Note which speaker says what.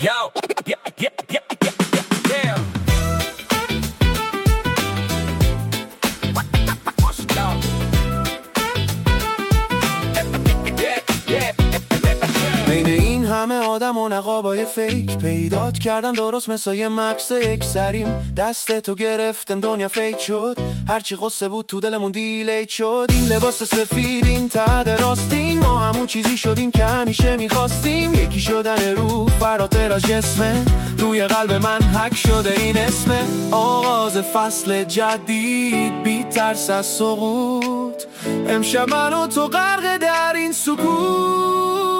Speaker 1: Yo, yeah, yeah, yeah, yeah, yeah. بین این همه آدم و نقابای فیک پیدات کردم درست مثل یه مکس یک سریم. دست تو گرفتم دنیا فیک شد، هرچی قصه بود تو دلمون دیلیت شد. این لباس سفید، این ته راستین، ما همون چیزی شدیم که همیشه میخواستیم. یکی شدن روح فراتر از جسمه، توی قلب من حک شده این اسمه. آغاز فصل جدید بی ترس از سقوط، امشب من و تو غرق در این سکوت.